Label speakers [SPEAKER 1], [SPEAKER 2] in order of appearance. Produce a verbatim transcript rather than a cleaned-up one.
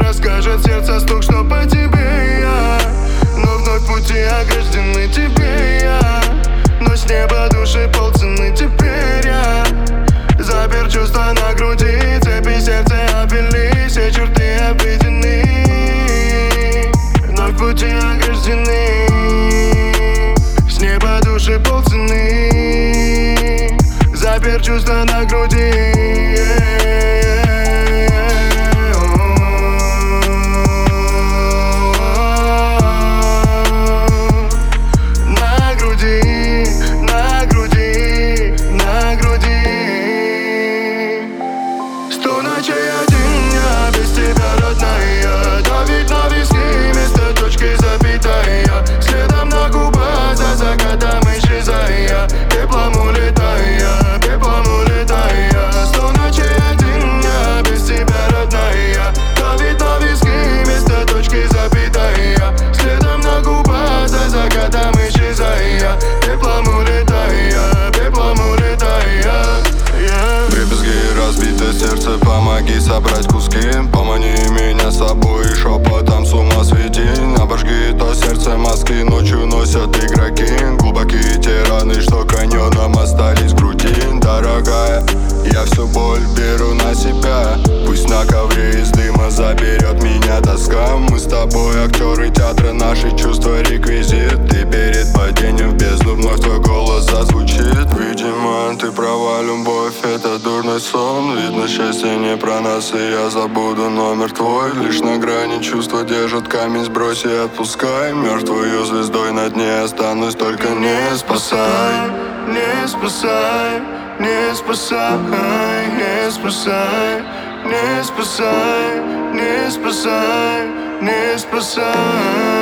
[SPEAKER 1] расскажет сердце стук, что по тебе я. Но вновь пути ограждены тебе я. Но с неба души полцены теперь я. Запер чувства на груди, цепи сердца обвели, все черты обведены. Вновь пути ограждены, с неба души полцены. Запер чувства на груди.
[SPEAKER 2] Сердце, помоги собрать куски. Помани меня с собой и шепотом с ума свети. Обожги то сердце маски, ночью носят игроки. Глубокие те раны, что каньоном остались в груди. Дорогая, я всю боль беру на себя. Пусть на ковре из дыма заберет меня тоска. Мы с тобой актеры театра, наши чувства реквизит. И перед падением в бездну вновь твой голос зазвучит. Видимо, ты права, любовь, это дурной сон. Видно, счастье не про нас, и я забуду номер твой. Лишь на грани чувства держат камень, сбрось и отпускай. Мертвую звездой на дне останусь, только не спасай.
[SPEAKER 1] Не спасай, не спасай, не спасай, не спасай, не спасай, не спасай.